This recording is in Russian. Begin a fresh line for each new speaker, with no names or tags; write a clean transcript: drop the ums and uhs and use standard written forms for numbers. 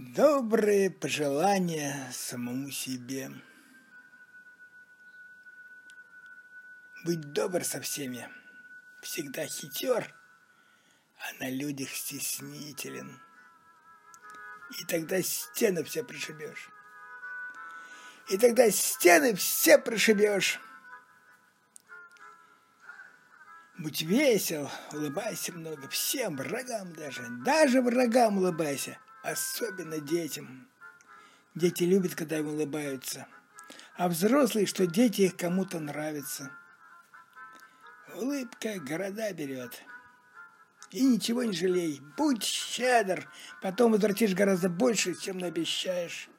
Добрые пожелания самому себе. Быть добр со всеми, всегда хитер, а на людях стеснителен. И тогда стены все прошибешь. Будь весел, улыбайся много, всем, врагам даже врагам улыбайся, особенно детям. Дети любят, когда им улыбаются, а взрослые, что дети их кому-то нравятся. Улыбка города берет. И ничего не жалей, будь щедр, потом возвратишь гораздо больше, чем наобещаешь.